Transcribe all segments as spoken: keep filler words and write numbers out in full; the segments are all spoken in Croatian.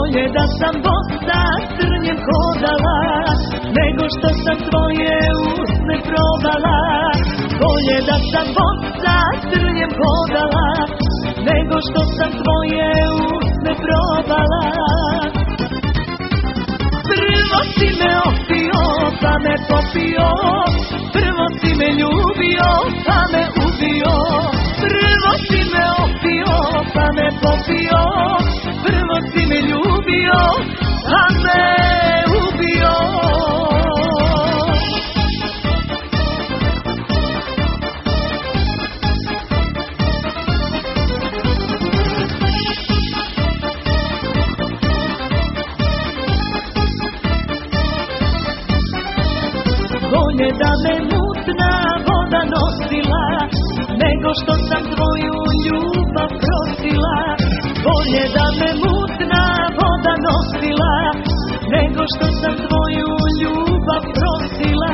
Bolje da sam bosa trnjem hodala, nego što sam tvoje usne probala. Bolje da sam bosa trnjem hodala, nego što sam tvoje usne probala. Prvo si me opio, pa me popio, prvo si me ljubio, pa me ubio. Prvo si me opio, pa me popio, prvo si me ljubio, pa me ubio. Bolje da me mutna voda nosila, nego što sam tvoju ljubav prosila. Bolje da me mutna voda nosila, nego što sam tvoju ljubav prosila.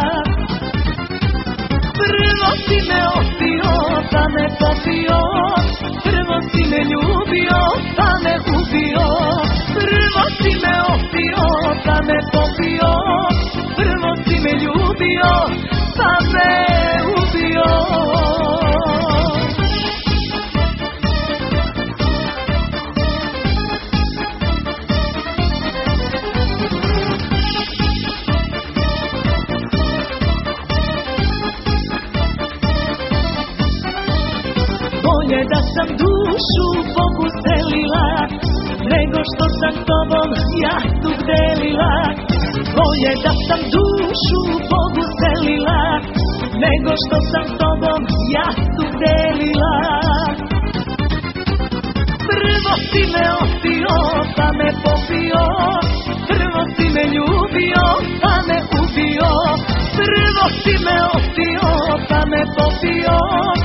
Prvo si me opio, pa me popio, prvo si me ljubio, pa me ubio. Prvo si me opio, pa me popio, prvo si me ljubio, pa me ubio. Bolje da sam dušu Bogu selila, nego što sam tobom ja tu delila. Bolje da sam dušu Bogu selila, nego što sam tobom ja tu delila. Prvo si me opio, pa me popio, prvo si me ljubio, pa me ubio. Prvo si me opio, pa me popio,